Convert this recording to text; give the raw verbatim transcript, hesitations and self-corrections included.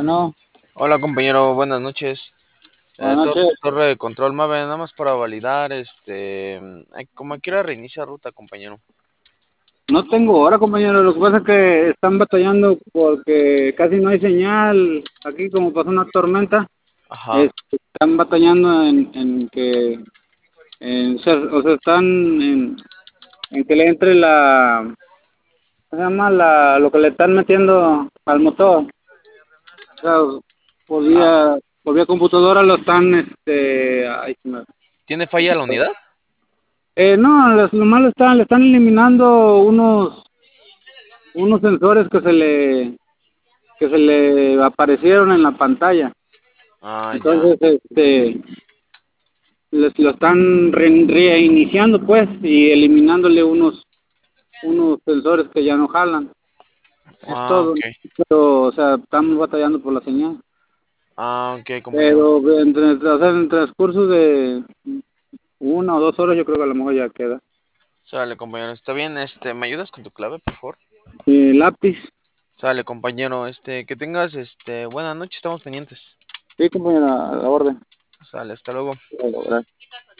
Bueno, Hola compañero, buenas noches. Eh, buenas to- noches. torre de control Mave, nada más para validar, este, ay, como quiera reinicia ruta, compañero. No tengo hora, compañero. Lo que pasa es que están batallando porque casi no hay señal. Aquí, como pasó una tormenta, Ajá. este, están batallando en, en que, en ser, o sea, están en, en que le entre la, ¿cómo se llama? La, lo que le están metiendo al motor. O sea, por Ah, vía, por vía computadora lo están, este, ay, se me- ¿tiene falla la unidad? eh, no, les- nomás le están, le están eliminando unos, unos sensores que se le que se le aparecieron en la pantalla. Ah, ya. Entonces, este, les lo están re- reiniciando, pues, y eliminándole unos, unos sensores que ya no jalan. Es Ah, todo. ok. Pero, o sea, estamos batallando por la señal. Ah, ok, compañero. Pero entre, o sea, en el transcurso de una o dos horas, yo creo que a lo mejor ya queda. Sale, compañero, está bien, este, ¿me ayudas con tu clave, por favor? Eh, lápiz. Sale, compañero, este, que tengas, este, buena noche, estamos pendientes. Sí, compañera, a la orden. Sale, hasta luego. Gracias.